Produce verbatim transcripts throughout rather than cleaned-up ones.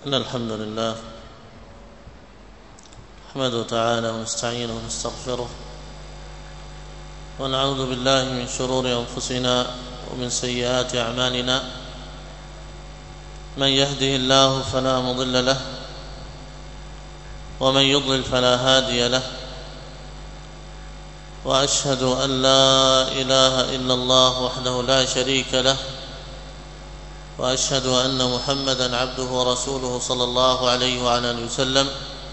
إن الحمد لله نحمده تعالى ونستعينه ونستغفره ونعوذ بالله من شرور أنفسنا ومن سيئات أعمالنا. من يهده الله فلا مضل له ومن يضلل فلا هادي له، وأشهد أن لا إله إلا الله وحده لا شريك له، وأشهد أن محمدًا عبده ورسوله صلى الله عليه وعلى آله وسلم.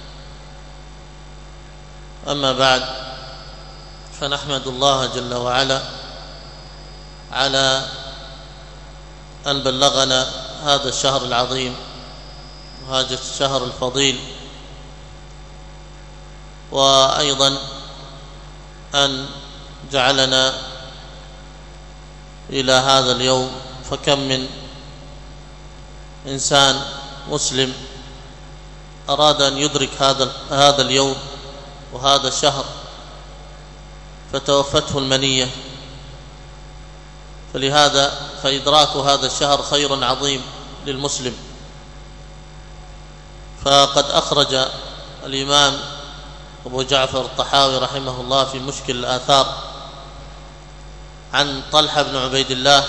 أما بعد، فنحمد الله جل وعلا على أن بلغنا هذا الشهر العظيم وهذا الشهر الفضيل، وأيضا أن جعلنا إلى هذا اليوم. فكم من إنسان مسلم أراد أن يدرك هذا هذا اليوم وهذا الشهر فتوفته المنية، فلهذا فإدراك هذا الشهر خير عظيم للمسلم. فقد أخرج الإمام أبو جعفر الطحاوي رحمه الله في مشكل الآثار عن طلحة بن عبيد الله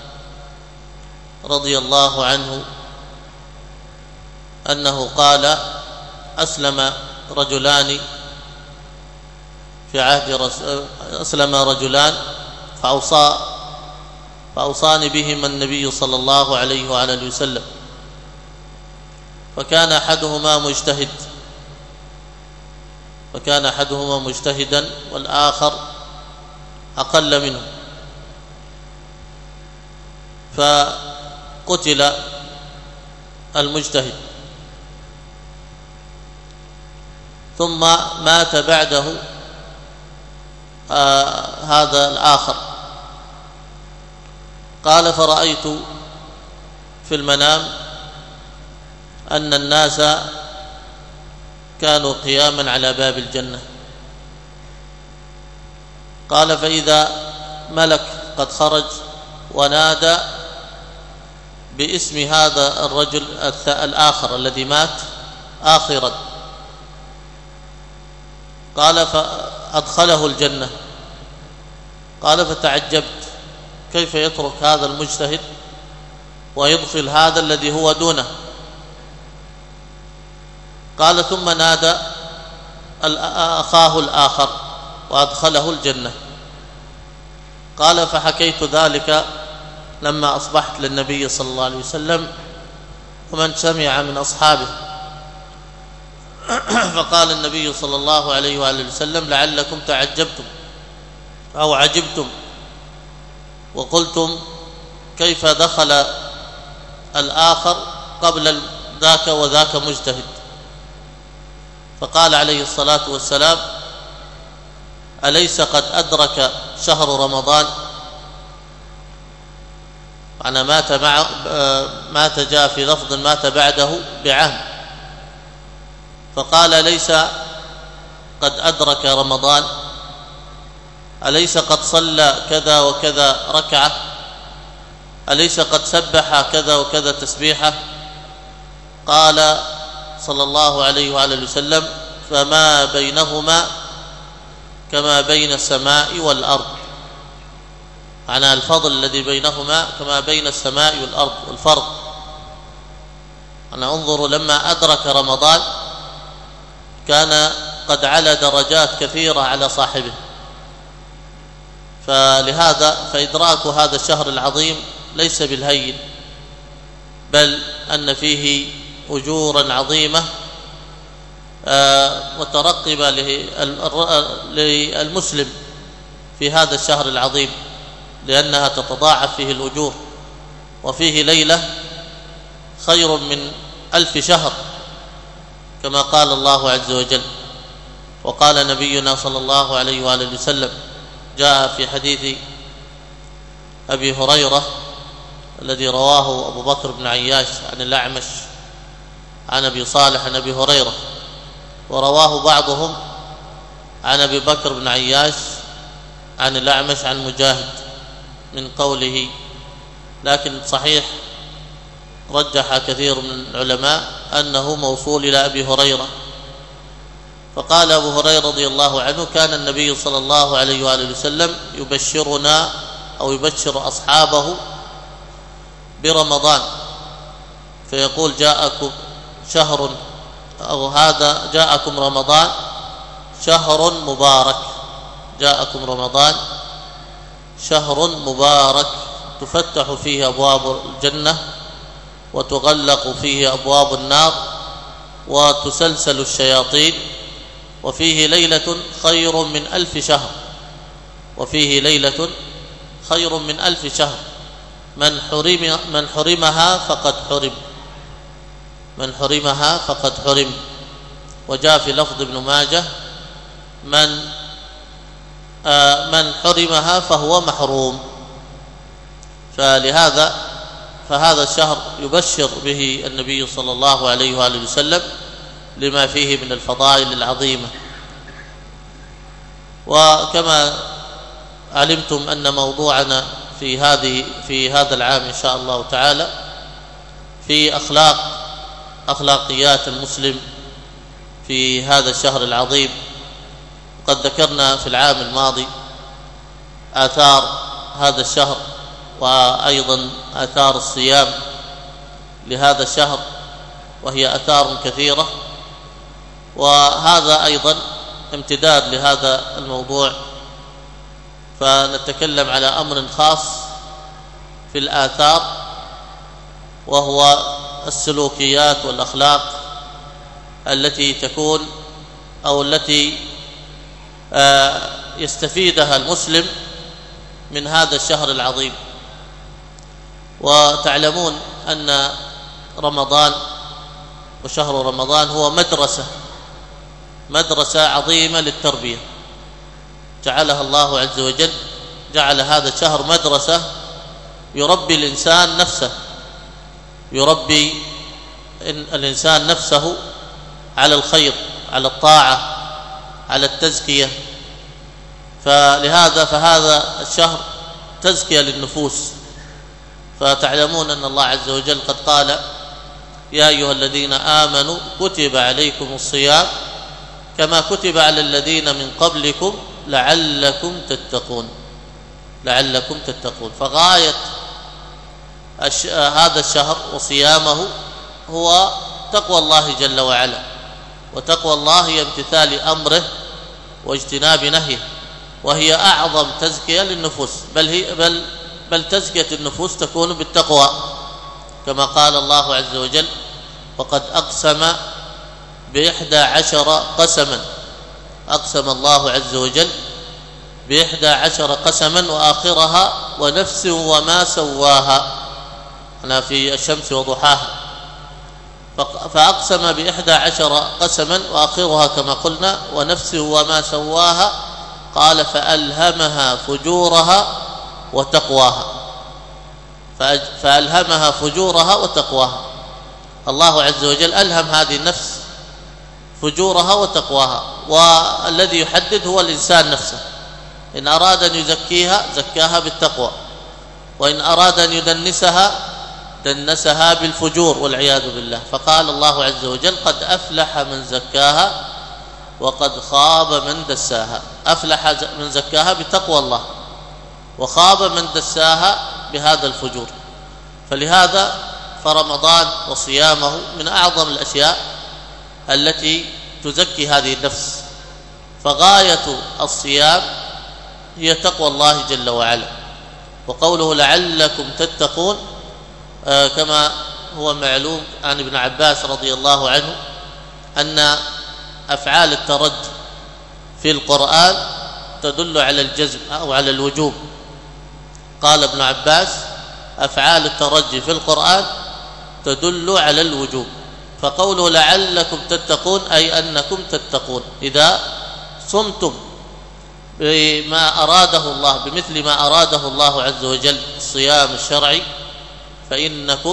رضي الله عنه أنه قال: أسلم رجلان في عهد رسول أسلم رجلان فأوصى فأوصاني بهما النبي صلى الله عليه وعلى آله وسلم، فكان أحدهما مجتهد فكان أحدهما مجتهدا والآخر أقل منه، فقتل المجتهد، ثم مات بعده آه هذا الآخر. قال: فرأيت في المنام أن الناس كانوا قياما على باب الجنة. قال: فإذا ملك قد خرج ونادى باسم هذا الرجل الآخر الذي مات آخرا. قال: فأدخله الجنة. قال: فتعجبت كيف يترك هذا المجتهد ويدخل هذا الذي هو دونه. قال: ثم نادى أخاه الآخر وأدخله الجنة. قال: فحكيت ذلك لما أصبحت للنبي صلى الله عليه وسلم ومن سمع من أصحابه، فقال النبي صلى الله عليه وآله وسلم: لعلكم تعجبتم أو عجبتم وقلتم كيف دخل الآخر قبل ذاك وذاك مجتهد. فقال عليه الصلاة والسلام: أليس قد أدرك شهر رمضان؟ معنى مات مع مات جاء في لفظ مات بعده بعام، فقال: أليس قد أدرك رمضان؟ أليس قد صلى كذا وكذا ركعة؟ أليس قد سبح كذا وكذا تسبيحة؟ قال صلى الله عليه وآله وسلم: فما بينهما كما بين السماء والأرض. معنى الفضل الذي بينهما كما بين السماء والأرض والفرق. أنا انظروا لما أدرك رمضان كان قد علا درجات كثيرة على صاحبه. فلهذا فإدراك هذا الشهر العظيم ليس بالهين، بل أن فيه أجورا عظيمة مترقبة للمسلم في هذا الشهر العظيم، لأنها تتضاعف فيه الأجور، وفيه ليلة خير من ألف شهر كما قال الله عز وجل. وقال نبينا صلى الله عليه وآله وسلم: جاء في حديث أبي هريرة الذي رواه أبو بكر بن عياش عن الأعمش عن أبي صالح عن أبي هريرة، ورواه بعضهم عن أبي بكر بن عياش عن الأعمش عن مجاهد من قوله، لكن صحيح رجح كثير من العلماء أنه موصول إلى أبي هريرة. فقال أبو هريرة رضي الله عنه: كان النبي صلى الله عليه وآله وسلم يبشرنا أو يبشر أصحابه برمضان، فيقول: جاءكم شهر، أو هذا جاءكم رمضان شهر مبارك، جاءكم رمضان شهر مبارك تفتح فيه أبواب الجنة وتغلق فيه أبواب النار وتسلسل الشياطين، وفيه ليلة خير من ألف شهر، وفيه ليلة خير من ألف شهر، من حرم من حرمها فقد حرم، من حرمها فقد حرم. وجاء في لفظ ابن ماجه: من آه من حرمها فهو محروم. فلهذا فهذا الشهر يبشر به النبي صلى الله عليه وآله وسلم لما فيه من الفضائل العظيمة. وكما علمتم أن موضوعنا في هذه في هذا العام إن شاء الله تعالى في أخلاق أخلاقيات المسلم في هذا الشهر العظيم. وقد ذكرنا في العام الماضي آثار هذا الشهر وأيضا آثار الصيام لهذا الشهر، وهي آثار كثيرة، وهذا أيضا امتداد لهذا الموضوع، فنتكلم على أمر خاص في الآثار، وهو السلوكيات والأخلاق التي تكون أو التي يستفيدها المسلم من هذا الشهر العظيم. وتعلمون أن رمضان وشهر رمضان هو مدرسة مدرسة عظيمة للتربية، جعلها الله عز وجل، جعل هذا الشهر مدرسة يربي الإنسان نفسه، يربي الإنسان نفسه على الخير، على الطاعة، على التزكية. فلهذا فهذا الشهر تزكية للنفوس. فتعلمون أن الله عز وجل قد قال: يا أيها الذين آمنوا كتب عليكم الصيام كما كتب على الذين من قبلكم لعلكم تتقون، لعلكم تتقون. فغاية هذا الشهر وصيامه هو تقوى الله جل وعلا، وتقوى الله هي امتثال أمره واجتناب نهيه، وهي أعظم تزكية للنفوس، بل هي بل بل تزكية النفوس تكون بالتقوى، كما قال الله عز وجل: وقد أقسم بإحدى عشر قسما، أقسم الله عز وجل بإحدى عشر قسما وآخرها ونفس وما سواها، أنا في الشمس وضحاها. فأقسم بإحدى عشر قسما وآخرها كما قلنا ونفس وما سواها، قال: فألهمها فجورها وتقواها، فألهمها فجورها وتقواها. الله عز وجل ألهم هذه النفس فجورها وتقواها، والذي يحدد هو الإنسان نفسه. إن أراد أن يزكيها زكاها بالتقوى، وإن أراد أن يدنسها دنسها بالفجور والعياذ بالله. فقال الله عز وجل: قد أفلح من زكاها وقد خاب من دساها. أفلح من زكاها بتقوى الله، وخاب من دساها بهذا الفجور. فلهذا فرمضان وصيامه من أعظم الأشياء التي تزكي هذه النفس. فغاية الصيام هي تقوى الله جل وعلا. وقوله لعلكم تتقون آه كما هو معلوم عن ابن عباس رضي الله عنه أن أفعال الترجي في القرآن تدل على الجزم أو على الوجوب. قال ابن عباس: أفعال الترجي في القرآن تدل على الوجوب. فقوله لعلكم تتقون أي أنكم تتقون إذا صمتم بما أراده الله، بمثل ما أراده الله عز وجل الصيام الشرعي، فإنكم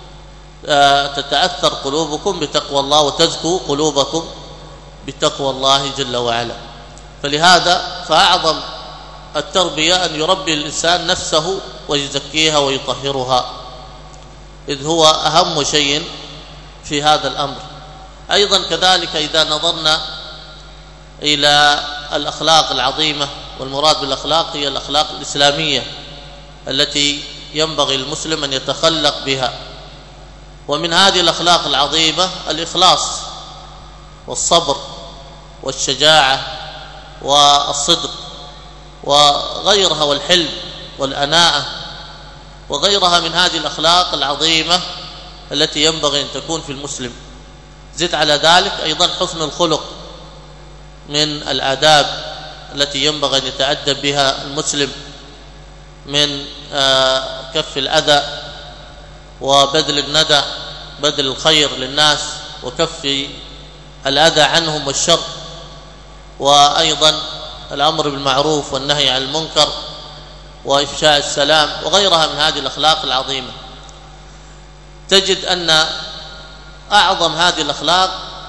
تتأثر قلوبكم بتقوى الله وتزكو قلوبكم بتقوى الله جل وعلا. فلهذا فأعظم التربية أن يربي الإنسان نفسه ويزكيها ويطهرها، إذ هو أهم شيء في هذا الأمر. أيضا كذلك إذا نظرنا إلى الأخلاق العظيمة، والمراد بالأخلاق هي الأخلاق الإسلامية التي ينبغي المسلم أن يتخلق بها، ومن هذه الأخلاق العظيمة الإخلاص والصبر والشجاعة والصدق وغيرها، والحلم والأناءة وغيرها من هذه الأخلاق العظيمة التي ينبغي أن تكون في المسلم. زد على ذلك أيضا حسن الخلق من الآداب التي ينبغي أن يتأدب بها المسلم، من كف الأذى وبذل الندى، بذل الخير للناس وكف الأذى عنهم والشر، وأيضا الأمر بالمعروف والنهي عن المنكر وإفشاء السلام وغيرها من هذه الأخلاق العظيمة. تجد أن أعظم هذه الأخلاق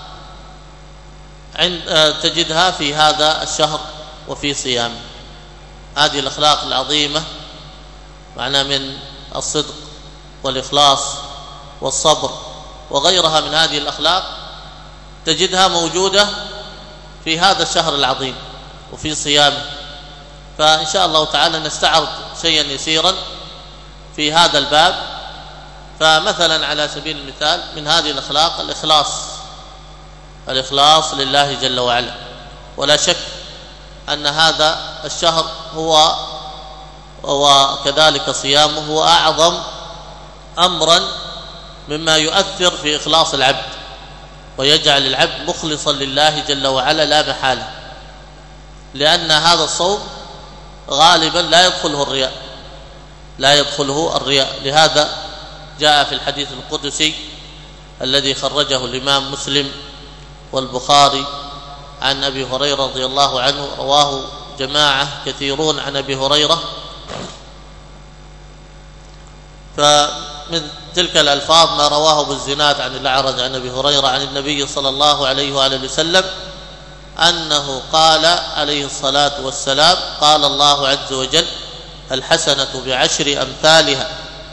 عند تجدها في هذا الشهر وفي صيامه. هذه الأخلاق العظيمة معناه من الصدق والإخلاص والصبر وغيرها من هذه الأخلاق تجدها موجودة في هذا الشهر العظيم وفي صيامه. فإن شاء الله تعالى نستعرض شيئا يسيرا في هذا الباب. فمثلا على سبيل المثال من هذه الأخلاق الإخلاص، الإخلاص لله جل وعلا. ولا شك أن هذا الشهر هو وكذلك صيامه هو أعظم أمرا مما يؤثر في إخلاص العبد ويجعل العبد مخلصا لله جل وعلا لا محالة، لأن هذا الصوم غالبا لا يدخله الرياء، لا يدخله الرياء. لهذا جاء في الحديث القدسي الذي خرجه الإمام مسلم والبخاري عن أبي هريرة رضي الله عنه، رواه جماعة كثيرون عن أبي هريرة. فمن تلك الألفاظ ما رواه بالزناد عن الأعرج عن أبي هريرة عن النبي صلى الله عليه وآله وسلم أنه قال عليه الصلاة والسلام: قال الله عز وجل: الحسنة بعشر أمثالها.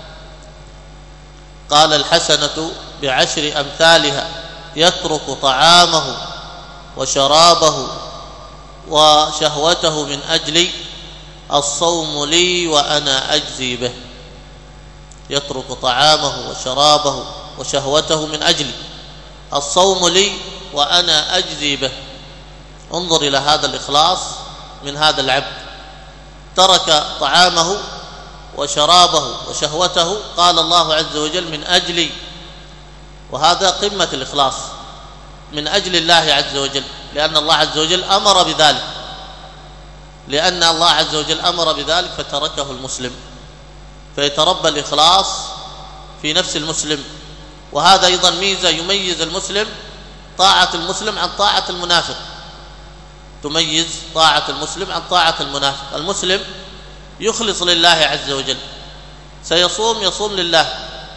قال: الحسنة بعشر أمثالها، يترك طعامه وشرابه وشهوته من أجلي، الصوم لي وأنا أجزي به. يترك طعامه وشرابه وشهوته من أجلي، الصوم لي وأنا أجزي به. انظر إلى هذا الإخلاص من هذا العبد، ترك طعامه وشرابه وشهوته، قال الله عز وجل: من أجلي. وهذا قمة الإخلاص، من أجل الله عز وجل، لأن الله عز وجل أمر بذلك، لأن الله عز وجل أمر بذلك فتركه المسلم. فيتربى الإخلاص في نفس المسلم. وهذا أيضا ميزة يميز المسلم، طاعة المسلم عن طاعة المنافق، تميز طاعة المسلم عن طاعة المنافق. المسلم يخلص لله عز وجل، سيصوم يصوم لله،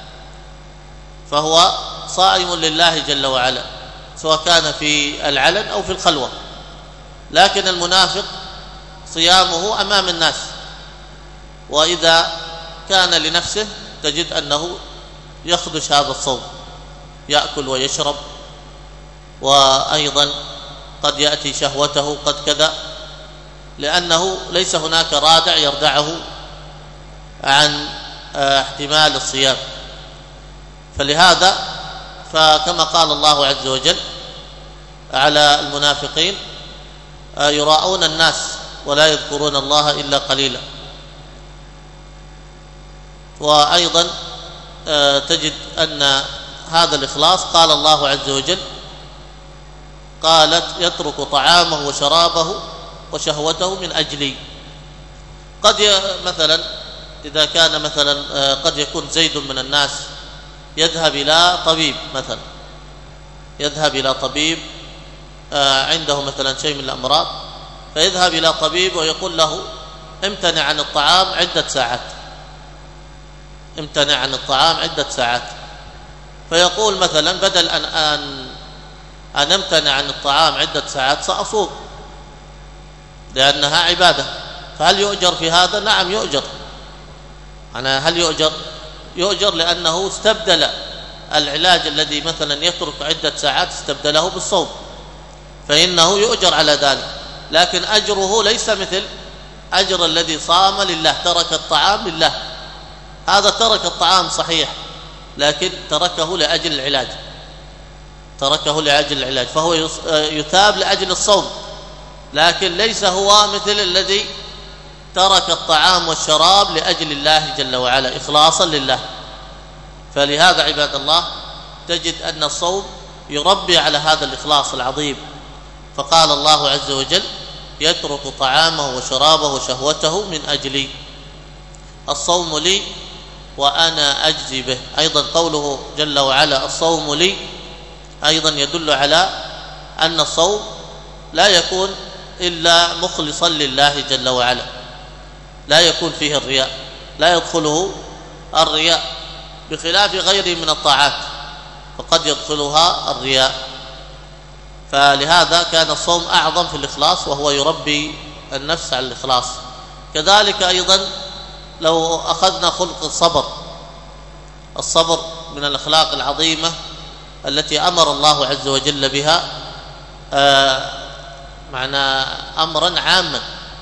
فهو صائم لله جل وعلا سواء كان في العلن أو في الخلوة. لكن المنافق صيامه أمام الناس، وإذا كان لنفسه تجد أنه يخدش هذا الصوم، يأكل ويشرب، وأيضا قد يأتي شهوته قد كذا، لأنه ليس هناك رادع يردعه عن احتمال الصيام. فلهذا فكما قال الله عز وجل على المنافقين: يراءون الناس ولا يذكرون الله إلا قليلا. وأيضا تجد أن هذا الإخلاص قال الله عز وجل: قالت: يترك طعامه وشرابه وشهوته من أجلي. قد مثلا إذا كان مثلا قد يكون زيد من الناس يذهب إلى طبيب، مثلا يذهب إلى طبيب عنده مثلا شيء من الأمراض، فيذهب إلى طبيب ويقول له: امتنع عن الطعام عدة ساعات، امتنع عن الطعام عدة ساعات. فيقول مثلا: بدل أن أن أن امتنع عن الطعام عدة ساعات سأصوم، لأنها عبادة. فهل يؤجر في هذا؟ نعم يؤجر. أنا هل يؤجر؟ يؤجر، لأنه استبدل العلاج الذي مثلا يترك عدة ساعات استبدله بالصوم فإنه يؤجر على ذلك، لكن أجره ليس مثل أجر الذي صام لله، ترك الطعام لله. هذا ترك الطعام صحيح، لكن تركه لأجل العلاج، تركه لأجل العلاج، فهو يثاب لأجل الصوم، لكن ليس هو مثل الذي ترك الطعام والشراب لأجل الله جل وعلا إخلاصا لله. فلهذا عباد الله تجد أن الصوم يربي على هذا الإخلاص العظيم. فقال الله عز وجل: يترك طعامه وشرابه وشهوته من أجلي. الصوم لي وأنا أجزي به. أيضا قوله جل وعلا الصوم لي أيضا يدل على أن الصوم لا يكون إلا مخلصا لله جل وعلا، لا يكون فيه الرياء، لا يدخله الرياء، بخلاف غيره من الطاعات فقد يدخلها الرياء. فلهذا كان الصوم أعظم في الإخلاص، وهو يربي النفس على الإخلاص. كذلك أيضا لو أخذنا خلق الصبر، الصبر من الأخلاق العظيمة التي أمر الله عز وجل بها آه معنى أمرا عاما.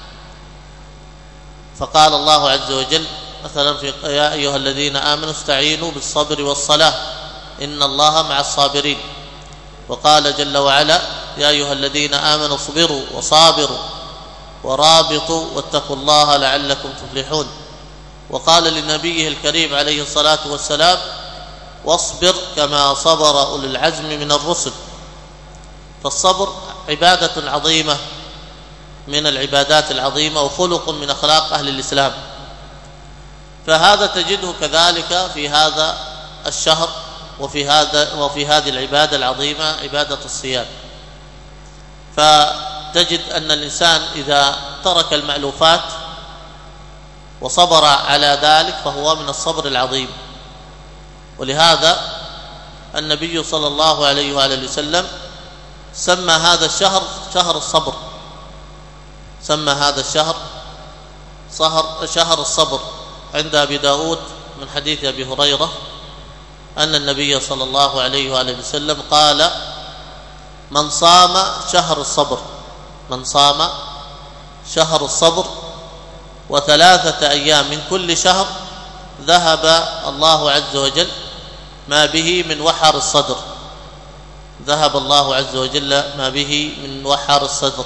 فقال الله عز وجل مثلا في يا أيها الذين آمنوا استعينوا بالصبر والصلاة إن الله مع الصابرين. وقال جل وعلا: يا أيها الذين آمنوا اصبروا وصابروا ورابطوا واتقوا الله لعلكم تفلحون. وقال لنبيه الكريم عليه الصلاة والسلام: واصبر كما صبر أولو العزم من الرسل. فالصبر عبادة عظيمة من العبادات العظيمة، وخلق من أخلاق أهل الإسلام. فهذا تجده كذلك في هذا الشهر وفي هذا وفي هذه العبادة العظيمة عبادة الصيام. فتجد أن الإنسان إذا ترك المألوفات وصبر على ذلك فهو من الصبر العظيم. ولهذا النبي صلى الله عليه وآله وسلم سمى هذا الشهر شهر الصبر، سمى هذا الشهر شهر الصبر. عند أبي داود من حديث أبي هريرة أن النبي صلى الله عليه وآله وسلم قال: من صام شهر الصبر، من صام شهر الصبر وثلاثة أيام من كل شهر ذهب الله عز وجل ما به من وحر الصدر، ذهب الله عز وجل ما به من وحر الصدر.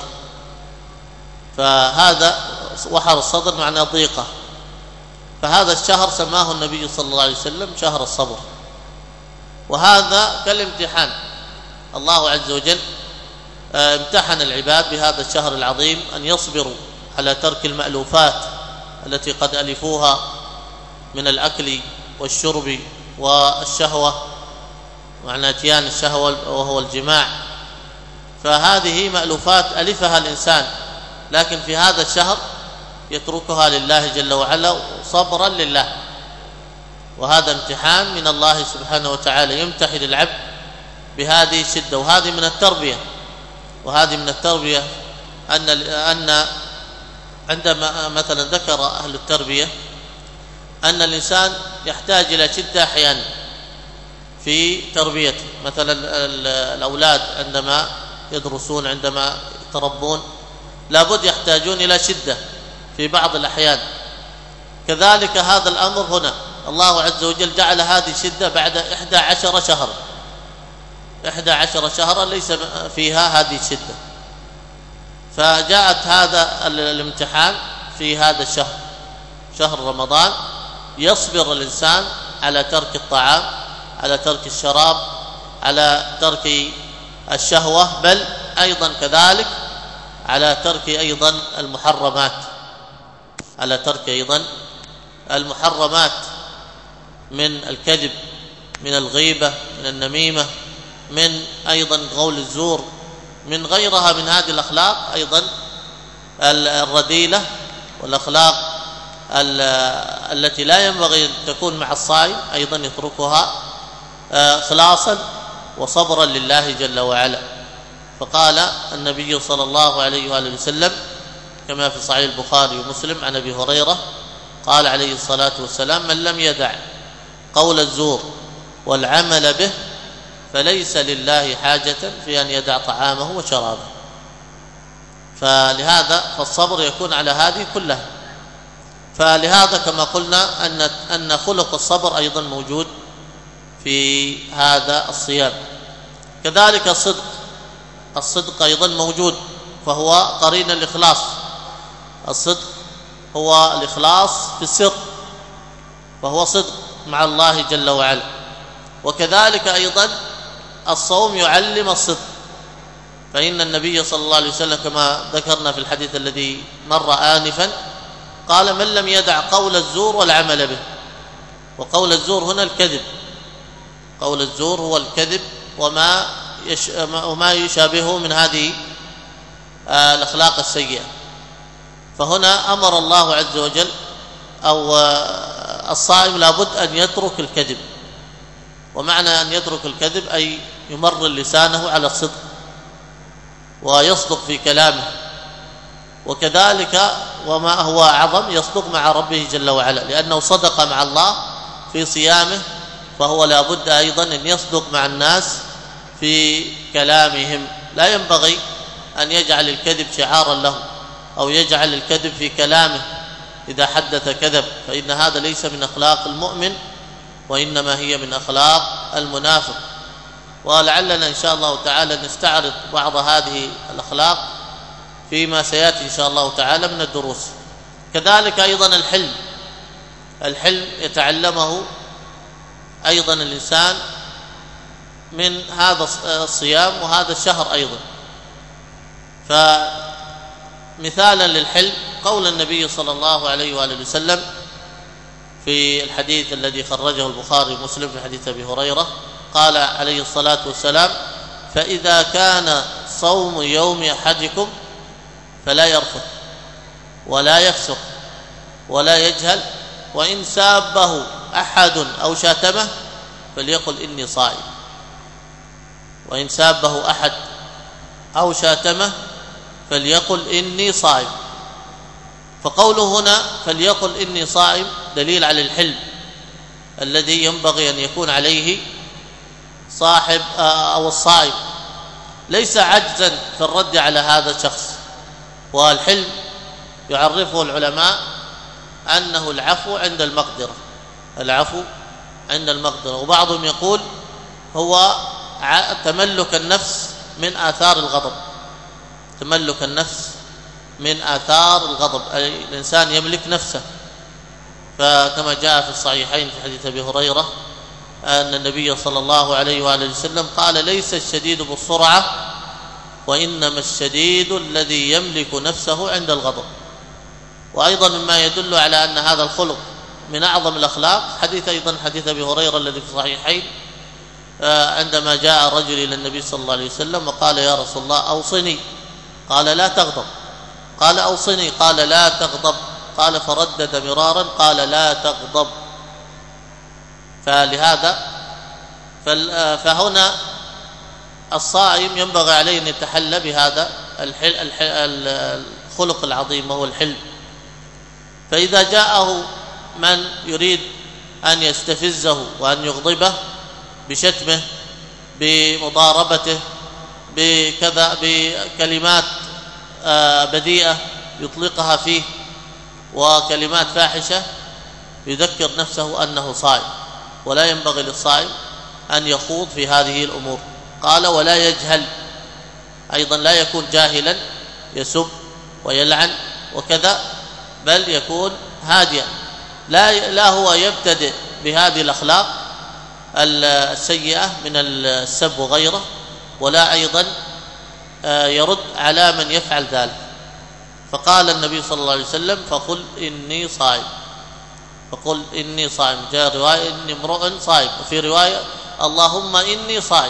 فهذا وحر الصدر معناه ضيقة، فهذا الشهر سماه النبي صلى الله عليه وسلم شهر الصبر. وهذا كالامتحان، الله عز وجل امتحن العباد بهذا الشهر العظيم أن يصبروا على ترك المألوفات التي قد ألفوها من الأكل والشرب والشهوة، معنى اتيان الشهوة وهو الجماع. فهذه مألوفات ألفها الإنسان، لكن في هذا الشهر يتركها لله جل وعلا صبرا لله. وهذا امتحان من الله سبحانه وتعالى، يمتحن العبد بهذه الشدة. وهذه من التربية، وهذه من التربية أن أن عندما مثلا ذكر أهل التربية أن الإنسان يحتاج إلى شدة أحيانا في تربيته. مثلا الأولاد عندما يدرسون، عندما يتربون، لابد يحتاجون إلى شدة في بعض الأحيان. كذلك هذا الأمر هنا، الله عز وجل جعل هذه الشدة بعد إحدى عشر شهرا، إحدى عشر شهرا ليس فيها هذه الشدة. فجاءت هذا الامتحان في هذا الشهر، شهر رمضان، يصبر الإنسان على ترك الطعام، على ترك الشراب، على ترك الشهوة، بل أيضا كذلك على ترك أيضا المحرمات، على ترك أيضا المحرمات من الكذب، من الغيبة، من النميمة، من أيضا قول الزور، من غيرها من هذه الأخلاق أيضا الرذيلة والأخلاق التي لا ينبغي أن تكون مع الصائم، أيضا يتركها خلاصا وصبرا لله جل وعلا. فقال النبي صلى الله عليه وآله وسلم كما في صحيح البخاري ومسلم عن أبي هريرة قال عليه الصلاة والسلام: من لم يدع قول الزور والعمل به فليس لله حاجة في أن يدع طعامه وشرابه. فلهذا فالصبر يكون على هذه كلها. فلهذا كما قلنا أن أن خلق الصبر أيضا موجود في هذا الصيام. كذلك الصدق، الصدق أيضا موجود، فهو قرين الإخلاص. الصدق هو الإخلاص في السر، فهو صدق مع الله جل وعلا. وكذلك أيضا الصوم يعلم الصدق، فإن النبي صلى الله عليه وسلم كما ذكرنا في الحديث الذي مر آنفا قال: من لم يدع قول الزور والعمل به. وقول الزور هنا الكذب، قول الزور هو الكذب وما يش... وما يشابهه من هذه الأخلاق السيئة. فهنا أمر الله عز وجل أو الصائم لابد أن يترك الكذب. ومعنى أن يترك الكذب أي يمرر لسانه على الصدق ويصدق في كلامه. وكذلك وما هو أعظم يصدق مع ربه جل وعلا، لأنه صدق مع الله في صيامه، فهو لابد أيضا أن يصدق مع الناس في كلامهم. لا ينبغي أن يجعل الكذب شعارا له أو يجعل الكذب في كلامه، إذا حدث كذب، فإن هذا ليس من أخلاق المؤمن، وإنما هي من أخلاق المنافق. ولعلنا إن شاء الله تعالى نستعرض بعض هذه الأخلاق فيما سيأتي إن شاء الله تعالى من الدروس. كذلك أيضا الحلم، الحلم يتعلمه أيضا الإنسان من هذا الصيام وهذا الشهر أيضا. فمثالا للحلم قول النبي صلى الله عليه وآله وسلم في الحديث الذي خرجه البخاري ومسلم في حديث أبي هريرة، قال عليه الصلاة والسلام: فإذا كان صوم يوم أحدكم فلا يرفث ولا يفسق ولا يجهل، وإن سابه أحد أو شاتمه فليقل إني صائم. وإن سابه أحد أو شاتمه فليقل إني صائم. فقوله هنا فليقل إني صائم دليل على الحلم الذي ينبغي أن يكون عليه صاحب أو الصائم، ليس عجزا في الرد على هذا الشخص. والحلم يعرفه العلماء أنه العفو عند المقدرة، العفو عند المقدرة. وبعضهم يقول هو تملك النفس من آثار الغضب، تملك النفس من آثار الغضب، أي الإنسان يملك نفسه. فكما جاء في الصحيحين في حديث أبي هريرة أن النبي صلى الله عليه وآله وسلم قال: ليس الشديد بالسرعة وإنما الشديد الذي يملك نفسه عند الغضب. وأيضا مما يدل على أن هذا الخلق من أعظم الأخلاق حديث أيضا حديث أبي هريرة الذي في الصحيحين عندما جاء رجل إلى النبي صلى الله عليه وسلم وقال: يا رسول الله أوصني. قال: لا تغضب. قال: أوصني. قال: لا تغضب. قال فردد مرارا قال: لا تغضب. فلهذا فهنا الصائم ينبغي عليه أن يتحلى بهذا الخلق العظيم وهو الحلم. فإذا جاءه من يريد أن يستفزه وأن يغضبه بشتمه بمضاربته بكذا بكلمات بذيئة يطلقها فيه وكلمات فاحشة، يذكر نفسه أنه صائم، ولا ينبغي للصائم أن يخوض في هذه الأمور. قال: ولا يجهل، أيضا لا يكون جاهلا يسب ويلعن وكذا، بل يكون هادئا، لا لا هو يبتدئ بهذه الأخلاق السيئة من السب وغيره، ولا أيضا يرد على من يفعل ذلك. فقال النبي صلى الله عليه وسلم: فقل إني صائم، فقل إني صائم. جاء رواية إني امرؤ صائم، وفي رواية اللهم إني صائم.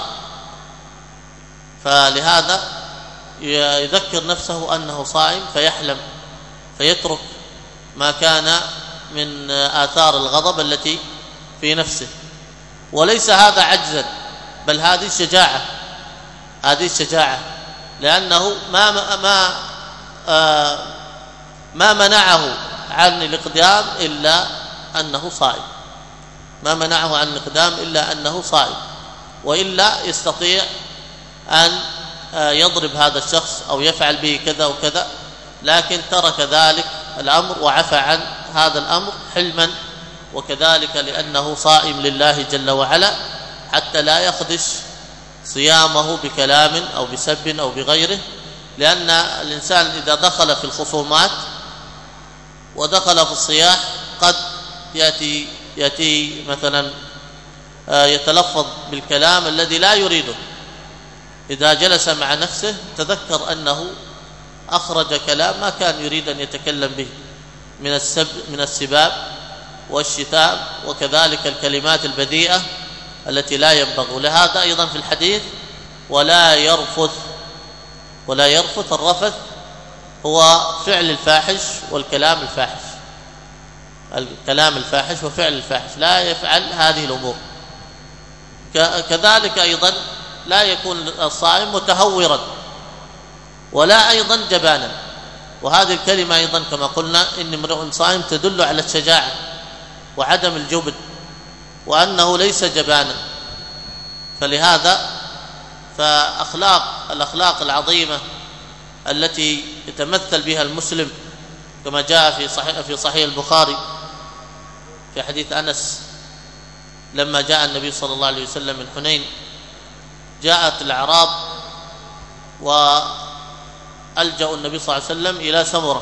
فلهذا يذكر نفسه أنه صائم فيحلم، فيترك ما كان من آثار الغضب التي في نفسه. وليس هذا عجزا، بل هذه شجاعة، هذه الشجاعة، لأنه ما ما آه ما منعه عن الاقدام إلا أنه صائم. ما منعه عن الإقدام إلا أنه صائم، وإلا يستطيع أن يضرب هذا الشخص أو يفعل به كذا وكذا، لكن ترك ذلك الأمر وعفى عن هذا الأمر حلما، وكذلك لأنه صائم لله جل وعلا، حتى لا يخدش صيامه بكلام أو بسب أو بغيره. لأن الإنسان إذا دخل في الخصومات ودخل في الصياح قد يأتي, يأتي مثلا يتلفظ بالكلام الذي لا يريده. إذا جلس مع نفسه تذكر أنه أخرج كلام ما كان يريد أن يتكلم به من السب من السباب والشتام، وكذلك الكلمات البذيئة التي لا ينبغي. لهذا أيضا في الحديث ولا يرفث، ولا يرفث، الرفث هو فعل الفاحش والكلام الفاحش، الكلام الفاحش وفعل الفاحش، لا يفعل هذه الأمور. كذلك أيضا لا يكون الصائم متهورا ولا أيضا جبانا، وهذه الكلمة أيضا كما قلنا إن امرؤ صائم تدل على الشجاعة وعدم الجبن، وأنه ليس جبانا. فلهذا فأخلاق الأخلاق العظيمة التي يتمثل بها المسلم كما جاء في صحيح في صحيح البخاري في حديث أنس لما جاء النبي صلى الله عليه وسلم من حنين، جاءت الأعراب وألجأوا النبي صلى الله عليه وسلم إلى سمرة،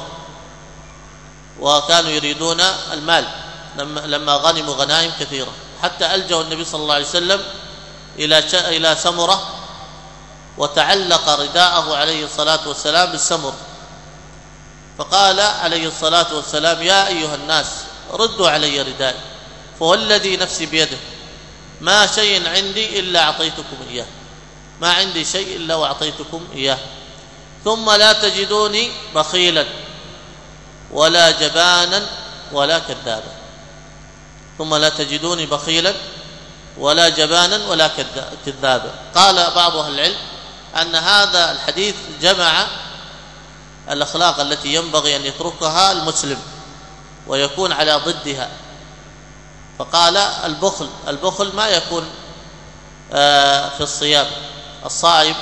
وكانوا يريدون المال لما غنموا غنائم كثيرة، حتى ألجأوا النبي صلى الله عليه وسلم إلى إلى سمرة، وتعلق رداءه عليه الصلاة والسلام بالسمر، فقال عليه الصلاة والسلام: يا أيها الناس ردوا علي ردائي، فوالذي نفسي بيده ما شيء عندي إلا أعطيتكم إياه، ما عندي شيء إلا وأعطيتكم إياه، ثم لا تجدوني بخيلا ولا جبانا ولا كذابا، ثم لا تجدوني بخيلا ولا جبانا ولا كذابا. قال بعض أهل العلم أن هذا الحديث جمع الأخلاق التي ينبغي أن يتركها المسلم ويكون على ضدها، فقال البخل البخل ما يكون في الصيام الصائم،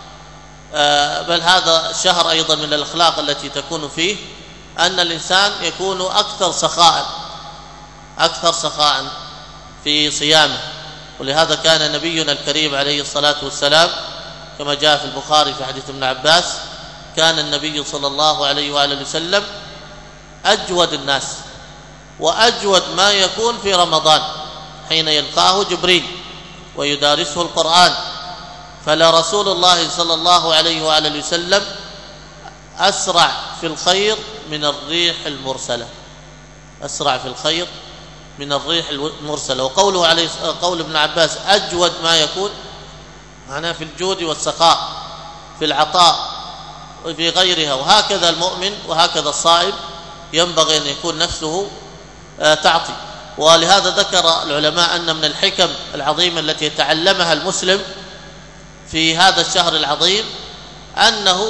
بل هذا الشهر أيضا من الأخلاق التي تكون فيه أن الإنسان يكون أكثر سخاء أكثر سخاء في صيامه. ولهذا كان نبينا الكريم عليه الصلاة والسلام كما جاء في البخاري في حديث ابن عباس: كان النبي صلى الله عليه وآله وسلم أجود الناس، وأجود ما يكون في رمضان حين يلقاه جبريل ويدارسه القرآن، فلرسول الله صلى الله عليه وآله وسلم أسرع في الخير من الريح المرسلة، أسرع في الخير من الريح المرسلة. وقوله عليه قول ابن عباس أجود ما يكون معناه في الجود والسخاء، في العطاء وفي غيرها. وهكذا المؤمن وهكذا الصائم ينبغي أن يكون نفسه تعطي. ولهذا ذكر العلماء أن من الحكم العظيمة التي يتعلمها المسلم في هذا الشهر العظيم أنه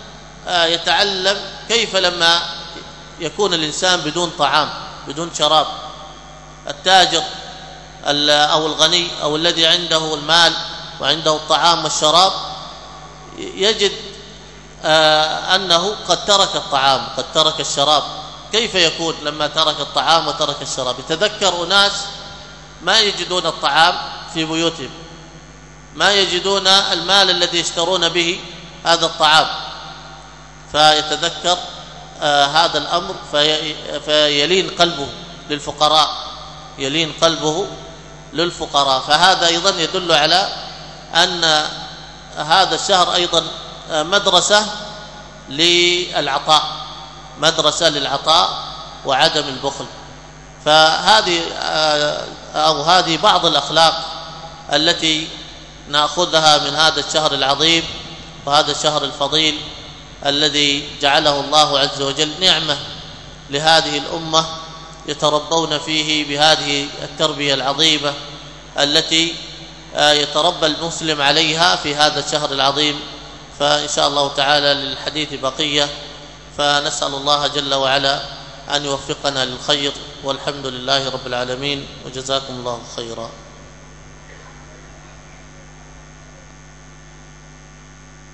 يتعلم كيف لما يكون الإنسان بدون طعام بدون شراب، التاجر أو الغني أو الذي عنده المال وعنده الطعام والشراب يجد أنه قد ترك الطعام قد ترك الشراب، كيف يكون لما ترك الطعام وترك الشراب؟ يتذكر أناس ما يجدون الطعام في بيوتهم، ما يجدون المال الذي يشترون به هذا الطعام، فيتذكر آه هذا الأمر في فيلين قلبه للفقراء يلين قلبه للفقراء. فهذا أيضا يدل على أن هذا الشهر أيضا مدرسة للعطاء مدرسة للعطاء وعدم البخل. فهذه أو هذه بعض الأخلاق التي نأخذها من هذا الشهر العظيم وهذا الشهر الفضيل الذي جعله الله عز وجل نعمة لهذه الأمة يتربون فيه بهذه التربية العظيمة التي يتربى المسلم عليها في هذا الشهر العظيم. فإن شاء الله تعالى للحديث بقية، فنسأل الله جل وعلا أن يوفقنا للخير، والحمد لله رب العالمين، وجزاكم الله خيرا.